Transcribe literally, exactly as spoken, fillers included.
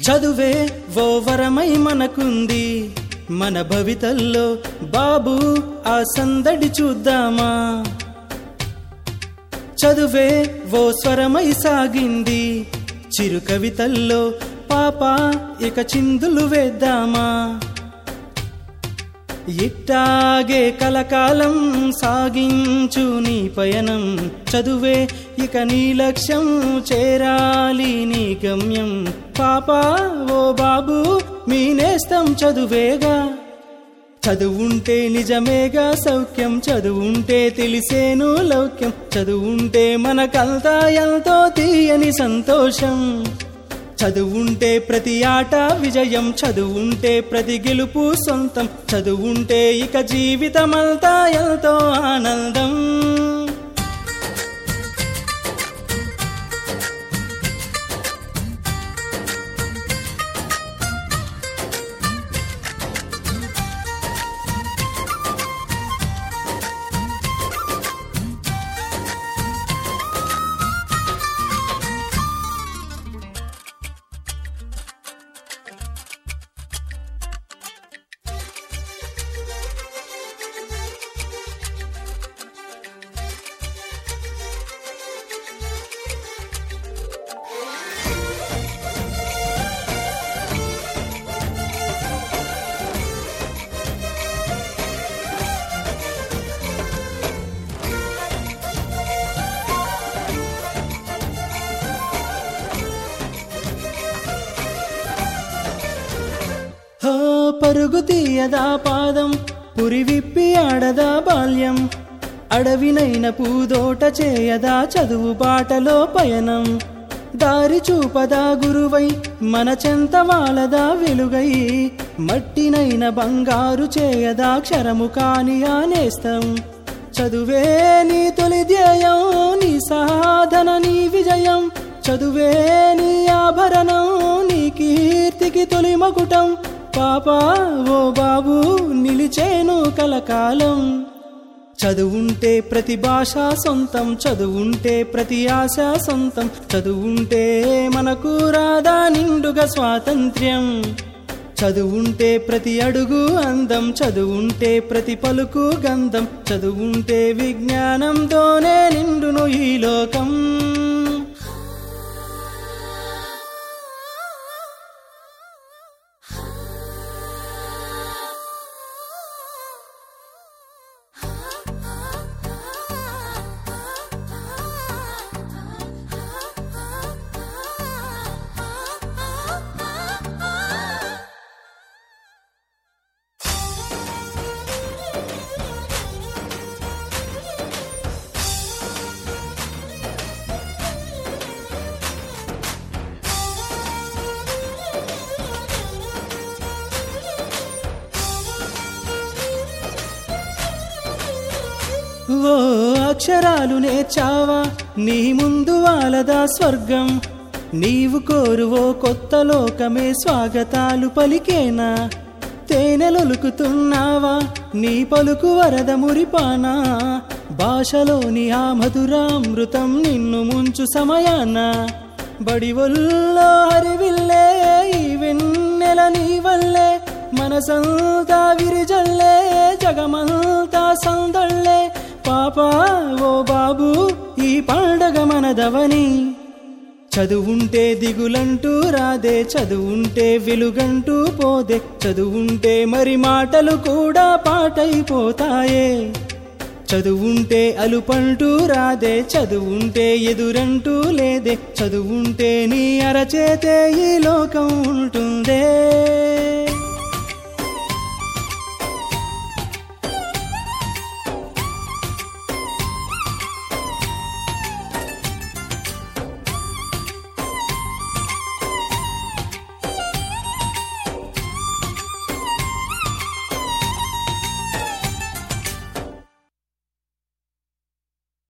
చదువే ఓ వరమై మనకుంది, మన భవితల్లో బాబు ఆ సందడి చూద్దామా. చదువే ఓ స్వరమై సాగింది, చిరు కవితల్లో పాప ఇక చిందులు వేద్దామా. ఇట్టాగే కలకాలం సాగించు నీ పయనం, చదువే ఇక నీ లక్ష్యం, చేరాలి నీ గమ్యం. పాపా ఓ బాబు మీ నేస్తం చదువేగా, చదువుంటే నిజమేగా సౌఖ్యం, చదువుంటే తెలిసేను లౌక్యం, చదువుంటే మనకంతా ఎంతో తీయని సంతోషం. చదువుంటే ప్రతి ఆట విజయం, చదువుంటే ప్రతి గెలుపు సొంతం, చదువుంటే ఇక జీవితమంతా ఎంతో ఆనందం. పరుగు తీయదా పాదం, పురి విప్పి ఆడదా బాల్యం, అడవినైన పూదోట చేయదా చదువు బాటలో పయనం. దారి చూపదా గురువై మన చెంత వాలదా వెలుగై, మట్టినైన బంగారు చేయదా క్షరము కాని ఆనేస్తం. చదువే నీ తొలి ధ్యేయం, నీ సాధన నీ విజయం, చదువే నీ ఆభరణం, నీ కీర్తికి తొలి మకుటం. పాపా ఓ బాబు నిలిచేను కలకాలం, చదువుంటే ప్రతి భాష సొంతం, చదువుంటే ప్రతి ఆశ సొంతం, చదువుంటే మనకు రాదా నిండుగా స్వాతంత్ర్యం. చదువుంటే ప్రతి అడుగు అందం, చదువుంటే ప్రతి పలుకు గంధం, చదువుంటే విజ్ఞానంతోనే నిండును ఈ లోకం. ఓ అక్షరాలు నేర్చావా, నీ ముందు వాలదా స్వర్గం, నీవు కోరువో కొత్త లోకమే స్వాగతాలు పలికేనా. తేనెలొలుకుతున్నావా, నీ పలుకు వరద మురిపానా, భాషలోని ఆ మధురామృతం నిన్ను ముంచు సమయాన. బడివొల్లో హరివిల్లే ఈ వెన్నెల నీ వల్లే, మనసంతా విరిజల్లే జగమంతా సందళ్ళే. పాపా ఓ బాబు ఈ పండగ మనదవని, చదువుంటే దిగులంటూ రాదే, చదువుంటే వెలుగంటూ పోదే, చదువుంటే మరి మాటలు కూడా పాటైపోతాయే. చదువుంటే అలుపంటూ రాదే, చదువుంటే ఎదురంటూ లేదే, చదువుంటే నీ అరచేతే ఈ లోకం ఉంటుందే.